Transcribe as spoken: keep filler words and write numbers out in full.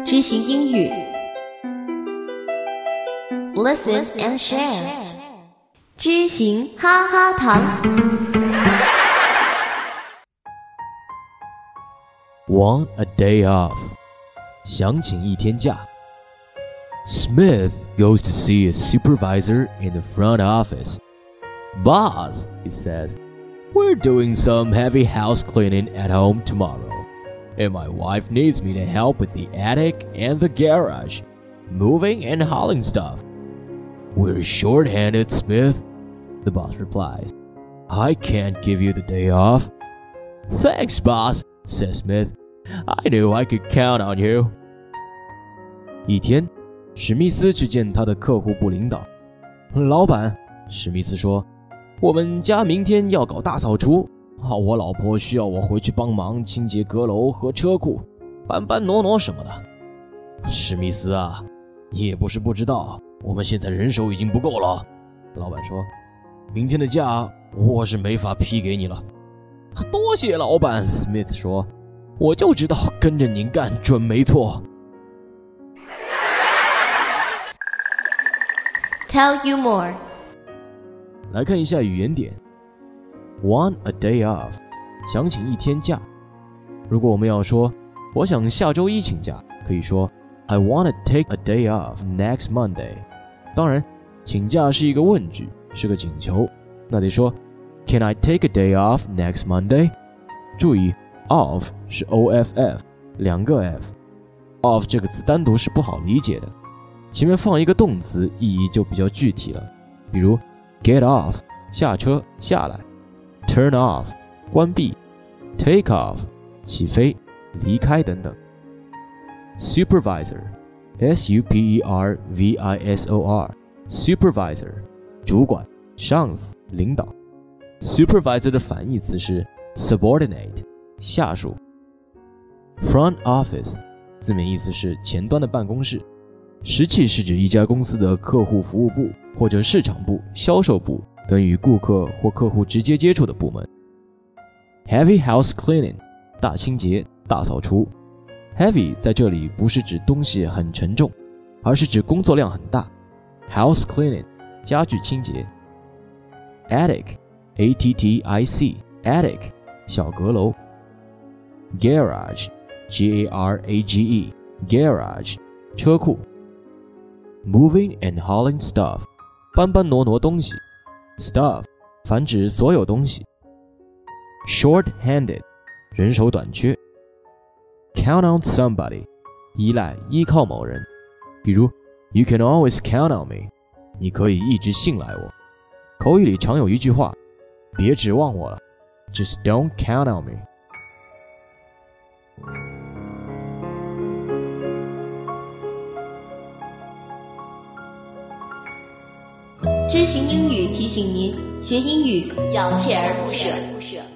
知行英语 Listen and share 知行哈哈堂 Want a day off 想请一天假 Smith goes to see a supervisor in the front office. Boss, he says, we're doing some heavy house cleaning at home tomorrow, and my wife needs me to help with the attic and the garage, moving and hauling stuff. We're short-handed, Smith, the boss replies. I can't give you the day off. Thanks, boss, says Smith. I knew I could count on you. 一天，史密斯去见他的客户部领导。老板，史密斯说，我们家明天要搞大扫除，我老婆需要我回去帮忙清洁阁楼和车库，搬搬挪挪什么的。史密斯啊，你也不是不知道，我们现在人手已经不够了。老板说，明天的假我是没法批给你了。多谢老板， Smith 说，我就知道跟着您干准没错。 Tell you more 来看一下语言点 Want a day off 想请一天假。如果我们要说我想下周一请假，可以说 I want to take a day off next Monday。 当然请假是一个问句，是个请求，那得说 Can I take a day off next Monday？ 注意 off 是 O F F 两个 F， off 这个词单独是不好理解的，前面放一个动词意义就比较具体了，比如 get off 下车下来， turn off 关闭， take off 起飞离开等等。 supervisor S U P E R V I S O R supervisor 主管上司领导。 supervisor 的反义词是 subordinate 下属。 front office 字面意思是前端的办公室，实际是指一家公司的客户服务部或者市场部、销售部等与顾客或客户直接接触的部门。 Heavy house cleaning 大清洁、大扫除。 Heavy 在这里不是指东西很沉重，而是指工作量很大。 House cleaning 家具清洁。 Attic A T T I C Attic 小阁楼。 Garage G A R A G E Garage 车库。Moving and hauling stuff 搬搬挪挪东西。 Stuff 泛指所有东西。 Short-handed 人手短缺。 Count on somebody 依赖依靠某人，比如 You can always count on me 你可以一直信赖我。口语里常有一句话，别指望我了， Just don't count on me。 知行英语提醒您，学英语要锲而不舍。